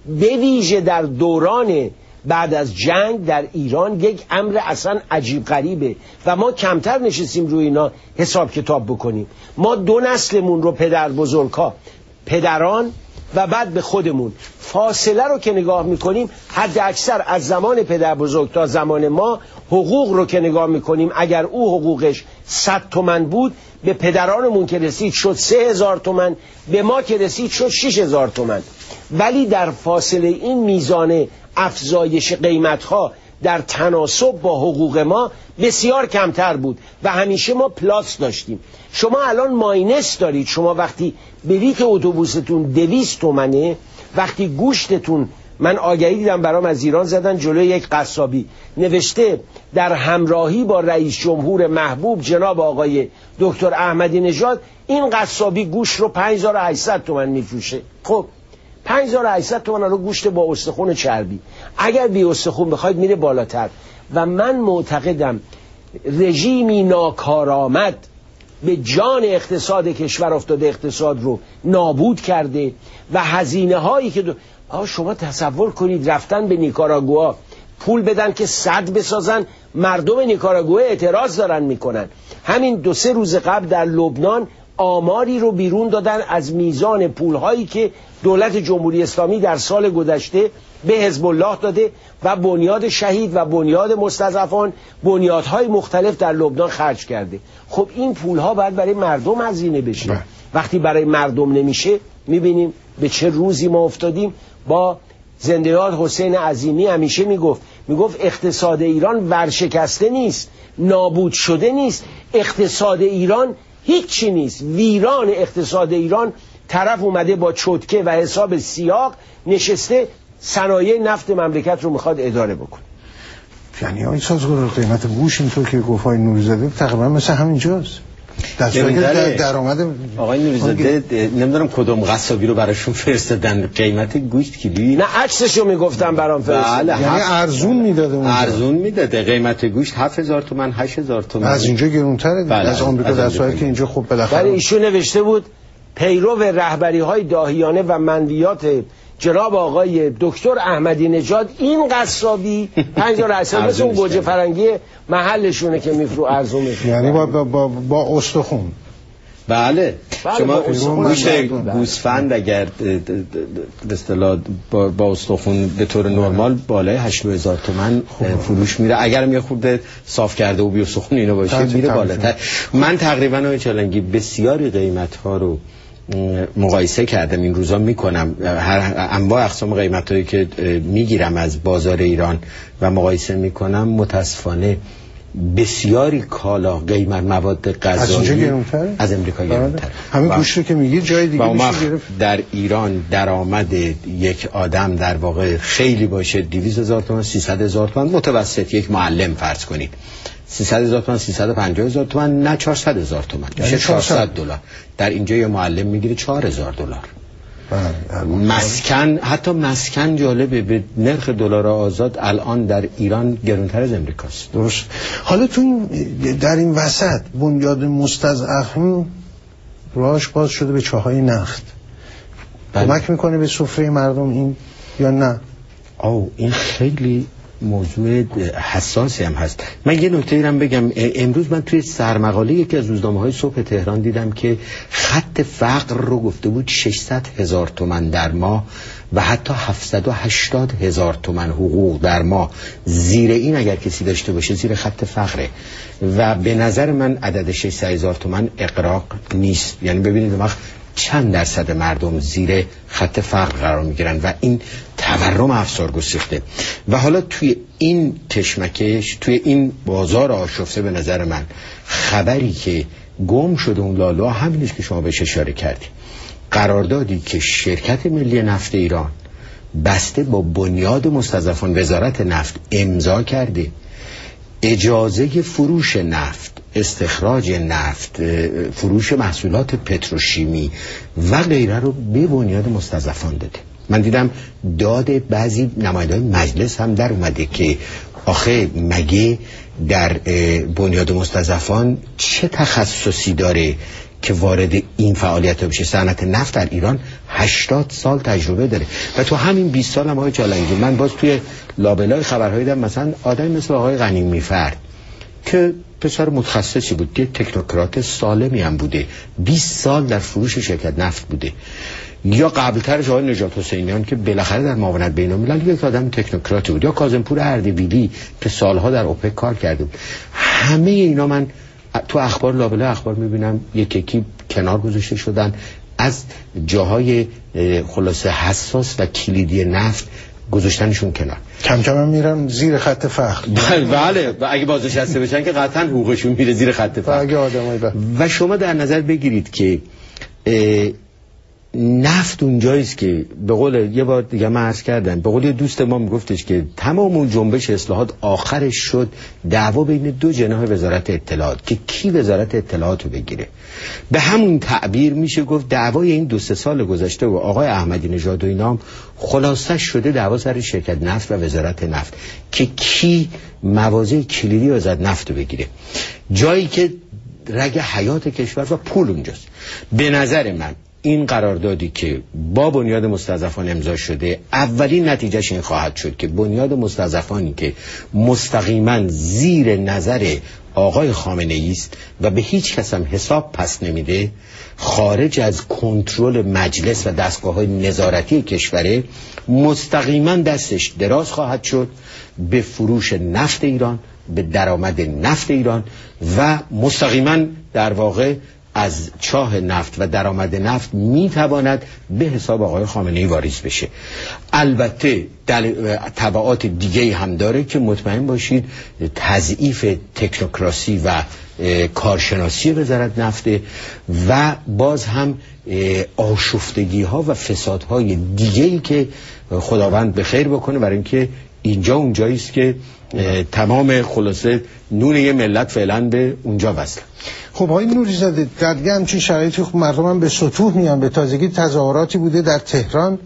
به ویژه در دوران بعد از جنگ در ایران یک امر اصلا عجیب غریبه و ما کمتر نشستیم روی اینا حساب کتاب بکنیم. ما دو نسلمون رو پدر بزرگا، پدران و بعد به خودمون، فاصله رو که نگاه میکنیم حد اکثر از زمان پدر بزرگ تا زمان ما حقوق رو که نگاه میکنیم، اگر او حقوقش 100 تومن بود به پدرانمون که رسید شد 3000 تومن، به ما که رسید شد 6000 تومن. ولی در فاصله این میزان افزایش قیمتها در تناسب با حقوق ما بسیار کمتر بود و همیشه ما پلاس داشتیم. شما الان ماینس دارید. شما وقتی بلیت اتوبوستون 200 تومنه، وقتی گوشتتون، من آگهی دیدم برام از ایران زدن جلوی یک قصابی نوشته در همراهی با رئیس جمهور محبوب جناب آقای دکتر احمدی نژاد این قصابی گوشت رو 5800 تومن میفروشه. خب 5800 تومن رو گوشت با استخون چربی، اگر بی استخون بخواید میره بالاتر. و من معتقدم رژیمی ناکارآمد به جان اقتصاد کشور افتاده، اقتصاد رو نابود کرده و هزینه هایی که شما تصور کنید رفتن به نیکاراگوآ پول بدن که سد بسازن، مردم نیکاراگوآ اعتراض دارن میکنن. همین 2-3 روز قبل در لبنان آماری رو بیرون دادن از میزان پولهایی که دولت جمهوری اسلامی در سال گذشته به حزب الله داده و بنیاد شهید و بنیاد مستضعفان، بنیادهای مختلف در لبنان خرج کرده. خب این پولها باید برای مردم هزینه بشه. وقتی برای مردم نمیشه میبینیم به چه روزی ما افتادیم. با زنده یاد حسین عظیمی همیشه میگفت اقتصاد ایران ورشکسته نیست، نابود شده نیست، اقتصاد ایران هیچی نیست، ویران اقتصاد ایران. طرف اومده با چتکه و حساب سیاق نشسته صنایع نفت مملکت رو میخواد اداره بکنه. یعنی آقای سازگار قیمت گوش اینطور که گفت آقای نوری‌زاده تقریبا مثل همینجاست. درآمد آقای نوری‌زاده نمیدونم کدوم قصابی رو براشون فرستادن قیمت گوشت کیلویی، نه عکسشو میگفتم برام فرستادن. یعنی ارزون میداده اونجا، ارزون میداده. قیمت گوشت 7000 تومان 8000 تومان از اینجا گرونتره از آمریکا، در صورتی که اینجا خب بالاخره. ولی ایشون نوشته بود پیرو رهبری‌های داهیانه و منویات جناب آقای دکتر احمدی نژاد این قصابی 5800 مثل اون گوجه فرنگی محلشونه که میفرو ارزون میشه. یعنی با استخون. بله شما گوسفند اگر به اصطلاح با استخون به طور نرمال بالای 8000 تومان فروش میره. اگر یه خورده صاف کرده و بی استخون اینو باشه میره بالاتر. من تقریبا اون چالنگی بسیاری قیمت ها رو مقایسه کردم، این روزا میکنم، هر انواع اقسام قیمتایی که میگیرم از بازار ایران و مقایسه میکنم. متاسفانه بسیاری کالا قیمت مواد غذایی از امریکا گرونتره. همین گوشت رو که میگی جای دیگه میشه گرفت. در ایران درآمد یک آدم در واقع خیلی باشه 200,000 تومان 300,000 تومان متوسط، یک معلم فرض کنید 300,000 تومان 350,000 تومان، نه 400,000 تومان میشه 400 دلار. در اینجا یه معلم میگیره 4,000 دلار. مسکن، حتی مسکن جالبه، به نرخ دلار آزاد الان در ایران گرانتر از امریکاست. درست. حالا تو در این وسط بنیاد مستضعفین راهش باز شده به چاهای نفت. کمک میکنه به سفره مردم این یا نه؟ این خیلی موضوع حساسی هم هست. من یه نکته ایرم بگم. امروز من توی سرمقاله یکی از روزنامه‌های صبح تهران دیدم که خط فقر رو گفته بود 600,000 تومان در ماه و حتی 780,000 تومان حقوق در ماه. زیر این اگر کسی داشته باشه زیر خط فقره و به نظر من عدد 600,000 تومان اغراق نیست. یعنی ببینید وقت چند درصد مردم زیر خط فقر قرار میگیرن و این تورم افسار گسیخته. و حالا توی این کشمکش، توی این بازار آشفته، به نظر من خبری که گم شده اون لالو همینیست که شما بهش اشاره کردید. قراردادی که شرکت ملی نفت ایران بسته با بنیاد مستضعفان وزارت نفت امضا کرده، اجازه فروش نفت، استخراج نفت، فروش محصولات پتروشیمی و غیره رو به بنیاد مستضعفان داده. من دیدم داد بعضی نماینده‌های مجلس هم در اومده که آخه مگه در بنیاد مستضعفان چه تخصصی داره که وارد این فعالیت بشه؟ صنعت نفت در ایران 80 سال تجربه داره و تو همین 20 سال هم آقای چالنگی من باز توی لابلای خبرهای دیدم مثلا آدمی مثل آقای غنیمی فرد که پسر متخصصی بود که تکنوکرات سالمی هم بوده، 20 سال در فروش شرکت نفت بوده، یا قبلترش آقای نجات حسینیان که بالاخره در معاونت بین‌المللی یک آدم تکنوکراتی بود، یا کاظمپور اردبیلی که سالها در اوپک کار کرده بود. همه اینا من تو اخبار لابلای اخبار میبینم یکی کنار گذاشته شدن، از جاهای خلاصه حساس و کلیدی نفت گذاشتنشون کنار، کم کم هم میرن زیر خط فقر. بله و اگه بازنشسته بشن که قطعا حقوقشون میره زیر خط فقر. و شما در نظر بگیرید که نفت اونجاییست که به قول یه بار دیگه من عرض کردم، به قول یه دوست ما میگفتش که تمام اون جنبش اصلاحات آخرش شد دعوا بین دو جناح وزارت اطلاعات که کی وزارت اطلاعات رو بگیره. به همون تعبیر میشه گفت دعوای این 2-3 سال گذشته و آقای احمدی نژاد و اینام خلاصه شده دعوا سر شرکت نفت و وزارت نفت که کی مواضع کلیدی وزارت نفت رو بگیره، جایی که رگ حیات کشور و پول اونجاست. به نظر من این قراردادی که با بنیاد مستضعفان امضا شده اولین نتیجهش این خواهد شد که بنیاد مستضعفانی که مستقیما زیر نظر آقای خامنه ای است و به هیچ کس هم حساب پس نمیده، خارج از کنترل مجلس و دستگاه‌های نظارتی کشوره، مستقیما دستش دراز خواهد شد به فروش نفت ایران، به درآمد نفت ایران و مستقیما در واقع از چاه نفت و درآمد نفت میتواند به حساب آقای خامنه‌ای واریز بشه. البته تبعات دیگه هم داره که مطمئن باشید تضعیف تکنوکراسی و کارشناسی وزارت نفته و باز هم آشفتگی ها و فساد های دیگه‌ای که خداوند به خیر بکنه، برای اینکه اینجا اونجاییست که تمام خلاصه نون یه ملت فعلا به اونجا وصله. خب آقای نوری‌زاده در دیگه همچین شرایطی خب مردم هم به سطوح میان. به تازگی تظاهراتی بوده در تهران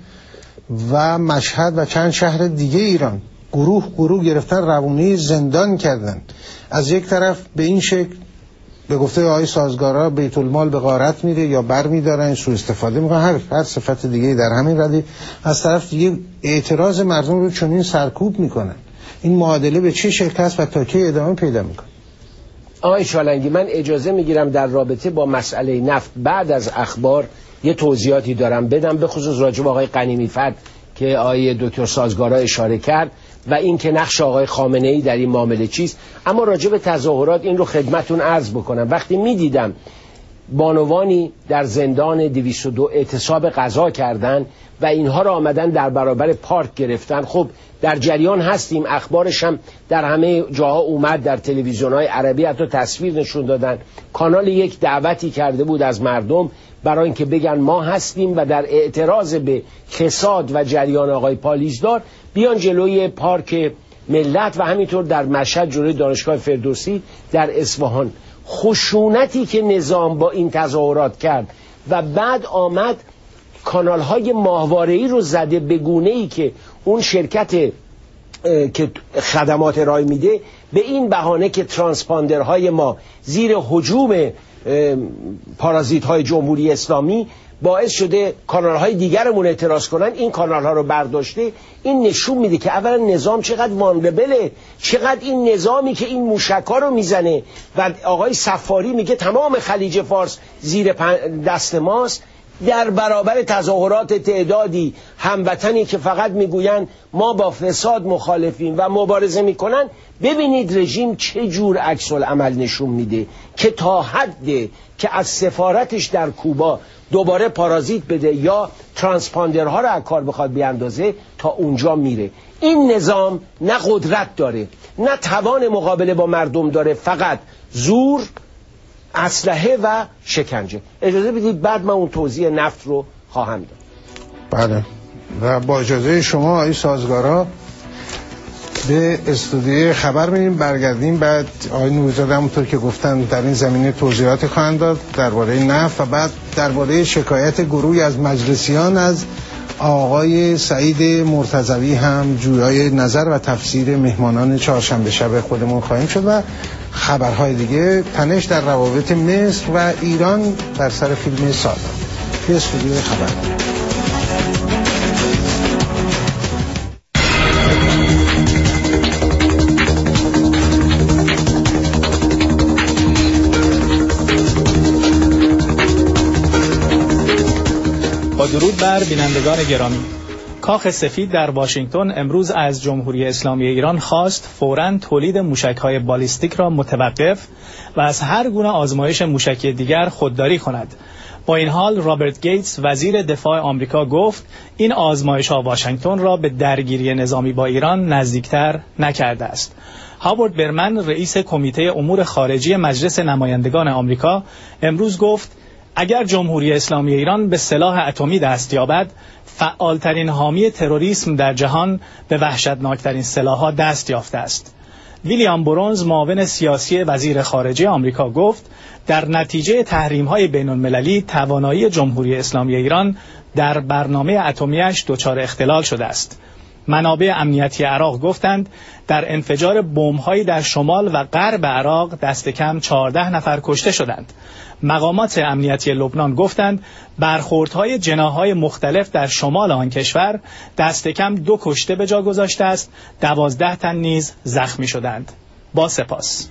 و مشهد و چند شهر دیگه ایران، گروه گرفتن روونه زندان کردن. از یک طرف به این شکل به گفته آقای سازگارا بیت المال به غارت میره یا بر میدارن، سوء استفاده میکنن، هر صفت دیگه در همین ردی. از طرف دیگه اعتراض مردم رو چنین سرکوب میکنن. این معادله به چه شکل است و تا کی ادامه پیدا میکنه؟ آقای چالنگی من اجازه میگیرم در رابطه با مسئله نفت بعد از اخبار یه توضیحاتی دارم بدم، به خصوص راجع به آقای غنیمی فرد که آقای دکتر سازگارا اشاره کرد و این که نقش آقای خامنه ای در این معامله چیست. اما راجع به تظاهرات این رو خدمتون عرض بکنم. وقتی میدیدم بانوانی در زندان 202 اعتصاب غذا کردن و اینها را آمدن در برابر پارک گرفتن، خب در جریان هستیم، اخبارش هم در همه جاها اومد، در تلویزیون‌های عربی حتی تصویر نشون دادن. کانال یک دعوتی کرده بود از مردم برای اینکه بگن ما هستیم و در اعتراض به فساد و جریان آقای پالیزدار بیان جلوی پارک ملت و همینطور در مشهد جلوی دانشگاه فردوسی در اصفهان. خشونتی که نظام با این تظاهرات کرد و بعد آمد کانال‌های ماهواره‌ای رو زده به گونه‌ای که اون شرکت که خدمات ارائه میده به این بهانه که ترانسپاندرهای ما زیر هجوم پارازیت‌های جمهوری اسلامی باعث شده کانال‌های دیگرمون اعتراض کنن، این کانال‌ها رو برداشته. این نشون میده که اولا نظام چقدر وانربله، چقدر این نظامی که این موشک‌ها رو میزنه و آقای صفاری میگه تمام خلیج فارس زیر دست ماست، در برابر تظاهرات تعدادی هموطنی که فقط میگوین ما با فساد مخالفیم و مبارزه میکنن. ببینید رژیم چه جور عکس العمل نشون میده که تا حد که از سفارتش در کوبا دوباره پارازیت بده یا ترانسپاندرها رو از کار بخواد بیاندازه، تا اونجا میره. این نظام نه قدرت داره نه توان مقابله با مردم داره، فقط زور، اسلحه و شکنجه. اجازه بدید بعد من اون توضیح نفت رو خواهم داد. بله و با اجازه شما آقای سازگارا به استودیوی خبر میریم، برگردیم بعد آقای نوری‌زاده همونطور که گفتن در این زمینه توضیحات خواهند داد درباره نفت و بعد درباره شکایت گروهی از مجلسیان از آقای سعید مرتضوی هم جویای نظر و تفسیر مهمانان چهارشنبه شب خودمون خواهیم شد و خبرهای دیگه، تنش در روابط مصر و ایران در سر فیلم سادات. به استودیوی خبر بر بینندگان گرامی، کاخ سفید در واشنگتن امروز از جمهوری اسلامی ایران خواست فوراً تولید موشک‌های بالیستیک را متوقف و از هر گونه آزمایش موشکی دیگر خودداری کند. با این حال رابرت گیتس وزیر دفاع آمریکا گفت این آزمایش‌ها واشنگتن را به درگیری نظامی با ایران نزدیکتر نکرده است. هاوارد برمن رئیس کمیته امور خارجی مجلس نمایندگان آمریکا امروز گفت اگر جمهوری اسلامی ایران به سلاح اتمی دست یابد، فعالترین حامی تروریسم در جهان به وحشتناکترین سلاح‌ها دست یافته است. ویلیام برونز معاون سیاسی وزیر خارجه آمریکا گفت در نتیجه تحریم‌های بین‌المللی توانایی جمهوری اسلامی ایران در برنامه اتمی‌اش دچار اختلال شده است. منابع امنیتی عراق گفتند در انفجار بمب‌هایی در شمال و غرب عراق دست کم 14 نفر کشته شدند. مقامات امنیتی لبنان گفتند برخوردهای جناح‌های مختلف در شمال آن کشور دست کم 2 کشته به جا گذاشته است، 12 تن نیز زخمی شدند. با سپاس.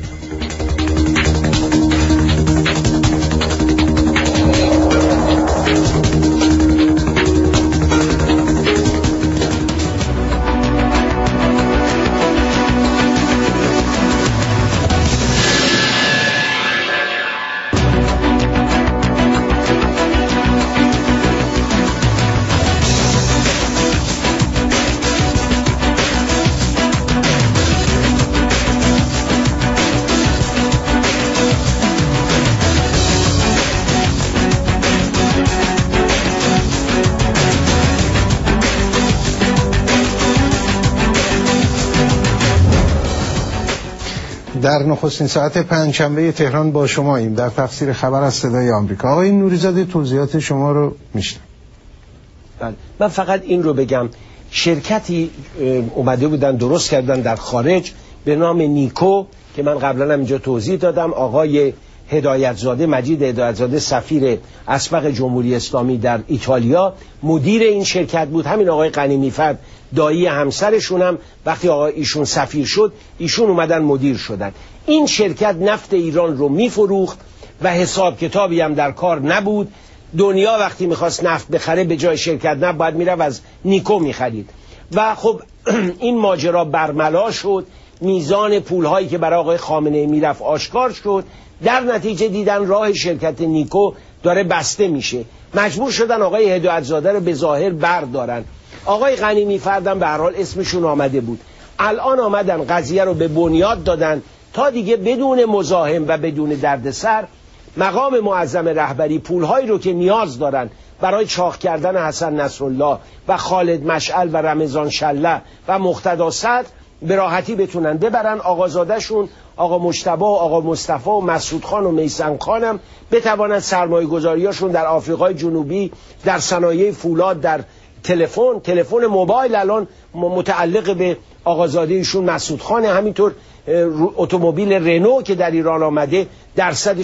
در نخستین ساعت پنجشنبه تهران با شما ایم در تفسیر خبر از صدای آمریکا. آقای نوریزاده توضیحات شما رو میشنم. بله، من فقط این رو بگم، شرکتی اومده بودن درست کردن در خارج به نام نیکو که من قبلا هم اینجا توضیح دادم. آقای هدایتزاده، مجید هدایتزاده، سفیر اسبق جمهوری اسلامی در ایتالیا مدیر این شرکت بود. همین آقای غنیمی‌فر دایی همسرشون هم وقتی آقای ایشون سفیر شد ایشون اومدن مدیر شدن. این شرکت نفت ایران رو میفروخت و حساب کتابی هم در کار نبود. دنیا وقتی میخواست نفت بخره به جای شرکت نفت باید میرفت از نیکو میخرید و خب این ماجرا برملا شد. میزان پولهایی که برای آقای خامنه‌ای میرفت آشکار شد. در نتیجه دیدن راه شرکت نیکو داره بسته میشه، مجبور شدن آقای هدایتزاده رو به ظاهر بردارن. آقای غنیمی‌فردم به هر حال اسمشون آمده بود. الان آمدن قضیه رو به بنیاد دادن تا دیگه بدون مزاحم و بدون دردسر مقام معظم رهبری پولهایی رو که نیاز دارن برای چاق کردن حسن نصرالله و خالد مشعل و رمضان شله و مقتدا صدر به راحتی بتونن ببرن. آقازادهشون آقا مجتبی و آقا مصطفی و مسعود خان و میثم خانم بتوانند سرمایه گذاریاشون در آفریقای جنوبی، در صنایع فولاد، در تلفن موبایل الان متعلق به آقازاده ایشون مسعود خان، همینطور اتومبیل رنو که در ایران آمده درصد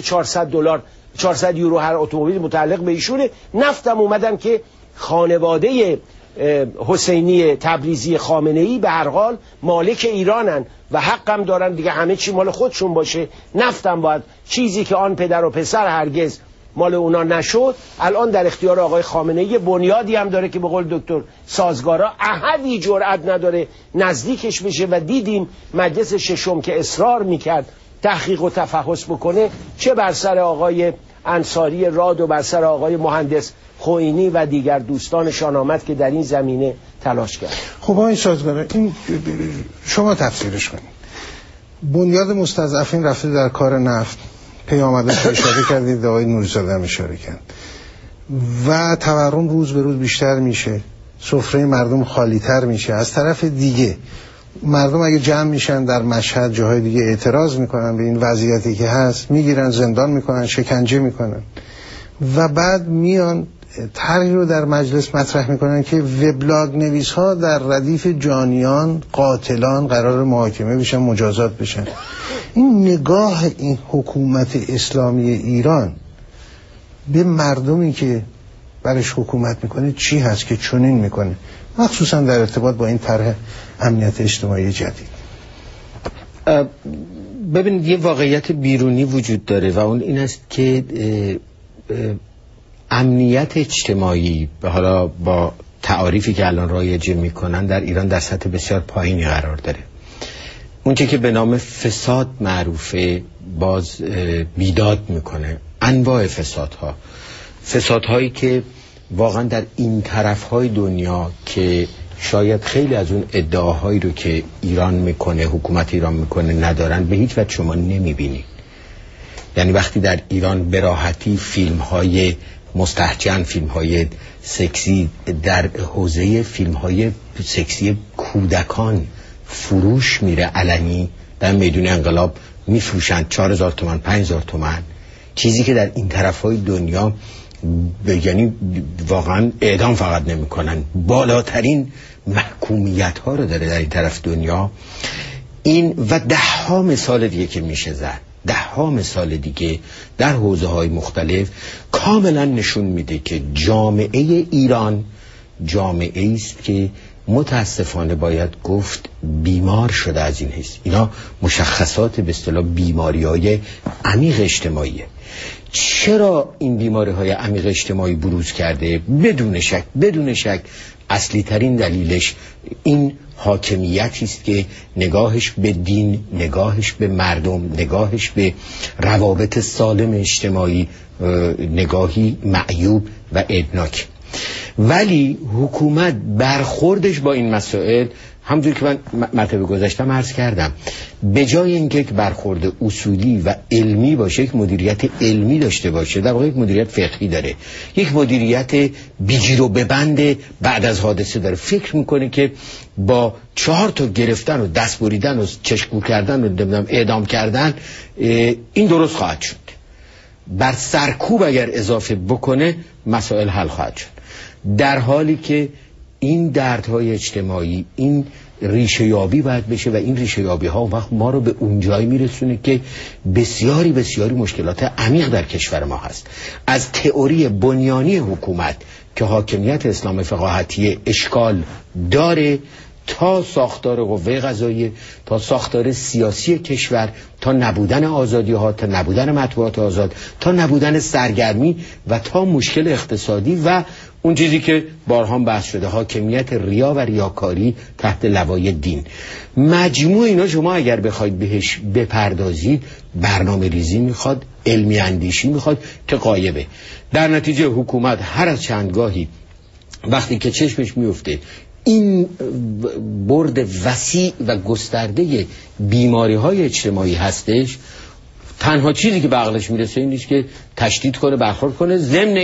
$400 یورو هر اتومبیل متعلق به ایشونه. نفتم اومدن که خانواده حسینی تبریزی خامنه‌ای به هر حال مالک ایرانن و حقم دارن دیگه، همه چی مال خودشون باشه. نفتم باید چیزی که آن پدر و پسر هرگز مال اونا نشد الان در اختیار آقای خامنه‌ای. بنیادی هم داره که به قول دکتر سازگارا احدی جرأت نداره نزدیکش بشه و دیدیم مجلس ششم که اصرار میکرد تحقیق و تفحص بکنه، چه بر سر آقای انصاری راد و بر سر آقای مهندس خوئینی و دیگر دوستانشان آمد که در این زمینه تلاش کرد. خب آقای سازگارا این شما تفسیرش کنید. بنیاد مستضعفین رفته در کار نفت، پیامدش اشاره کردید، آقای نوریزاده هم اشاره کرد و تورم روز به روز بیشتر میشه، سفره مردم خالی تر میشه. از طرف دیگه مردم اگه جمع میشن در مشهد جاهای دیگه اعتراض میکنن به این وضعیتی که هست، میگیرن زندان میکنن، شکنجه میکنن و بعد میان طرحی رو در مجلس مطرح میکنن که وبلاگ نویس ها در ردیف جانیان قاتلان قرار محاکمه بشن، مجازات بشن. این نگاه این حکومت اسلامی ایران به مردمی که برش حکومت میکنه چی هست که چنین میکنه، مخصوصا در ارتباط با این طرح امنیت اجتماعی جدید؟ ببینید یه واقعیت بیرونی وجود داره و اون این است که امنیت اجتماعی حالا با تعاریفی که الان رایج میکنن در ایران در سطح بسیار پایینی قرار داره. اونچه که به نام فساد معروفه باز بیداد میکنه. انواع فسادهایی که واقعا در این طرفهای دنیا که شاید خیلی از اون ادعاهایی رو که ایران میکنه، حکومت ایران میکنه ندارن، به هیچ وجه شما نمیبینید. یعنی وقتی در ایران به راحتی فیلم‌های مستهجن، فیلم‌های سکسی در حوزه فیلم‌های سکسی کودکان فروش میره علنی در میدون انقلاب میفروشن 4000 تومان 5000 تومان، چیزی که در این طرف‌های دنیا یعنی واقعا اعدام فقط نمی‌کنن، بالاترین محکومیت‌ها رو داره در این طرف دنیا. این و 10 مثال دیگه که میشه زد، 10 مثال دیگه در حوزه‌های مختلف کاملا نشون میده که جامعه ایران جامعه است که متاسفانه باید گفت بیمار شده از این حیث. اینا مشخصات به اصطلاح بیماری‌های عمیق اجتماعیه. چرا این بیماری‌های عمیق اجتماعی بروز کرده؟ بدون شک اصلی ترین دلیلش این حاکمیتی است که نگاهش به دین، نگاهش به مردم، نگاهش به روابط سالم اجتماعی نگاهی معیوب و ادناک. ولی حکومت برخوردش با این مسائل همونجور که من مرتبه گذاشتم عرض کردم، به جای اینکه یک برخورد اصولی و علمی باشه، یک مدیریت علمی داشته باشه، در واقع یک مدیریت فقهی داره، یک مدیریت بیجیر و ببند بعد از حادثه داره. فکر میکنه که با 4 تا گرفتن و دست بریدن و چشم‌کو کردن و نمیدونم اعدام کردن این درست خواهد شد. بر سرکوب اگر اضافه بکنه مسائل حل خواهد شد، در حالی که این دردهای اجتماعی این ریشه یابی باید بشه و این ریشه یابی ها وقت ما رو به اون جایی میرسونه که بسیاری مشکلات عمیق در کشور ما هست. از تئوری بنیانی حکومت که حاکمیت اسلام فقاهتی اشکال داره تا ساختار قوه قضاییه، تا ساختار سیاسی کشور، تا نبودن آزادی ها، تا نبودن مطبوعات آزاد، تا نبودن سرگرمی و تا مشکل اقتصادی و اون چیزی که بارها بحث شده، حاکمیت ریا و ریاکاری تحت لوای دین. مجموع اینا شما اگر بخواید بهش بپردازید برنامه ریزی میخواد، علمی اندیشی میخواد که غایبه. در نتیجه حکومت هر از چندگاهی وقتی که چشمش میفته این برد وسیع و گسترده بیماری های اجتماعی هستش، تنها چیزی که به عقلش میرسه این نیست که تشدید کنه، برخورد کنه،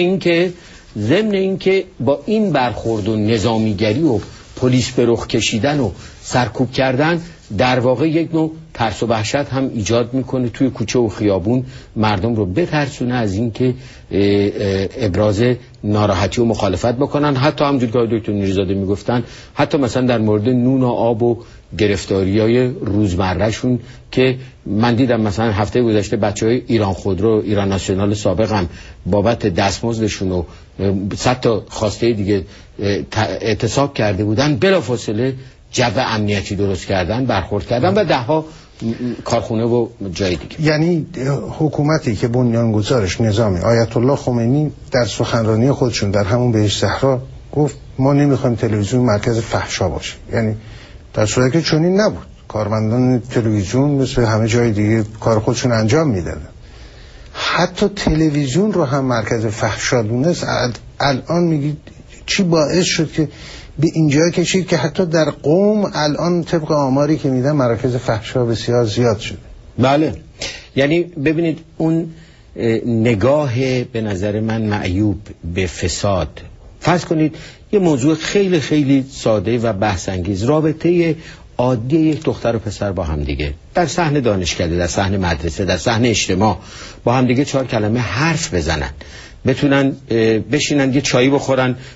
ضمن اینکه با این برخورد و نظامیگری و پلیس به رخ کشیدن و سرکوب کردن در واقع یک نوع ترس و وحشت هم ایجاد میکنه توی کوچه و خیابون، مردم رو بترسونه از اینکه ابراز ناراحتی و مخالفت بکنن. حتی همونجور که دکتر نیرزاده میگفتن، حتی مثلا در مورد نون و آب و گرفتاریای روزمرهشون که من دیدم مثلا هفته گذشته بچهای ایران خودرو، ایران ناسیونال سابق هم بابت دستمزدشون و 100 تا خواسته دیگه اعتصاب کرده بودن، بلافاصله جو امنیتی درست کردن، برخورد کردن و 10 کارخونه و جای دیگه. یعنی حکومتی که بنیانگذارش نظامی آیت الله خمینی در سخنرانی خودشون در همون بهشت صحرا گفت ما نمیخوایم تلویزیون مرکز فحشا باشه، یعنی در صورتی که چنین نبود. کارمندان تلویزیون مثل همه جای دیگه کار خودشون انجام میدادن، حتی تلویزیون رو هم مرکز فحشا دونست. الان میگید چی باعث شد که به اینجا کشید که حتی در قم الان طبق آماری که میدن مراکز فحشا بسیار زیاد شده؟ بله، یعنی ببینید اون نگاه به نظر من معیوب به فساد. فرض کنید یه موضوع خیلی خیلی ساده و بحث انگیز، رابطه عادی یک دختر و پسر با هم دیگه در صحن دانشکده، در صحن مدرسه، در صحن اجتماع با هم دیگه 4 کلمه حرف بزنن، بتونن بشینن یه چایی بخورن،